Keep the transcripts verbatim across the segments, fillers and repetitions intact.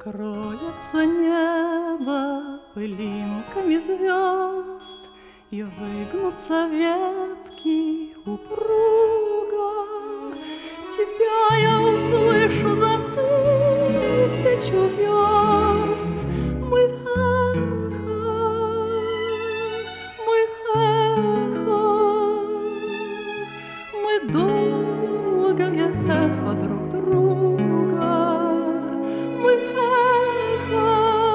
Покроется небо пылинками звезд, и выгнутся ветки упруго. Тебя я услышу за тысячу верст. Мы эхо, мы эхо, мы долгое эхо друг друга. Мы эхо,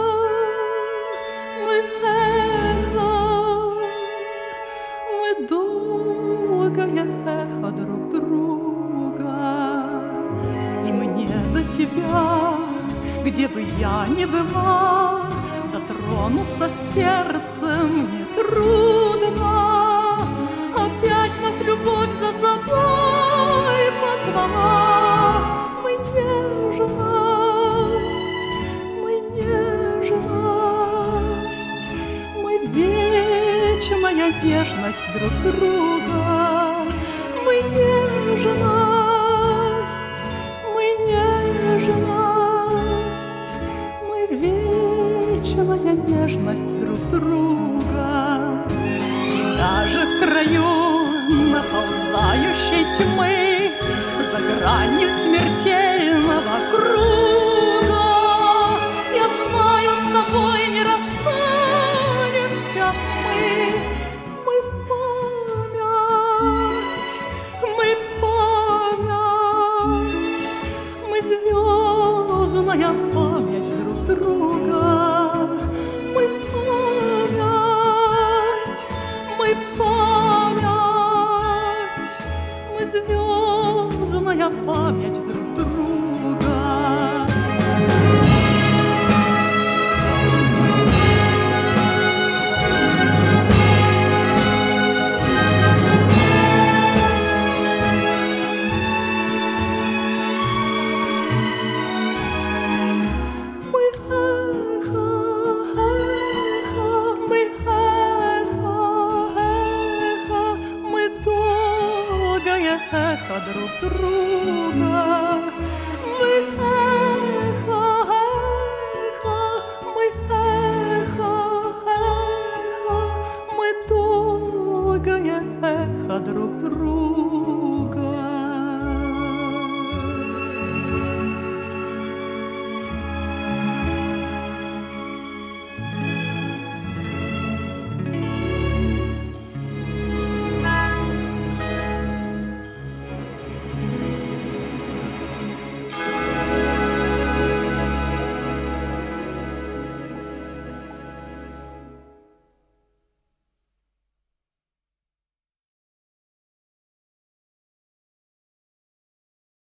мы эхо, мы долгое эхо друг друга. И мне до тебя, где бы я ни была, дотронуться сердцем нетрудно. Опять нас любовь за собой позвала. Мы нежность, мы нежность, мы вечная нежность друг друга. Мы нежность, мы нежность, мы вечная нежность друг друга. Даже в краю наползающей тьмы, за гранью смертельного круга, я знаю, с тобой не расстанемся мы. Мы память, мы память, мы звездная память друг друга. Мы память, мы память, мы звездная память друг друга. Мы эхо, эхо, мы эхо, эхо, мы долгое эхо друг друга. Мы эхо, эхо, мы эхо, эхо, мы долгое эхо друг друга.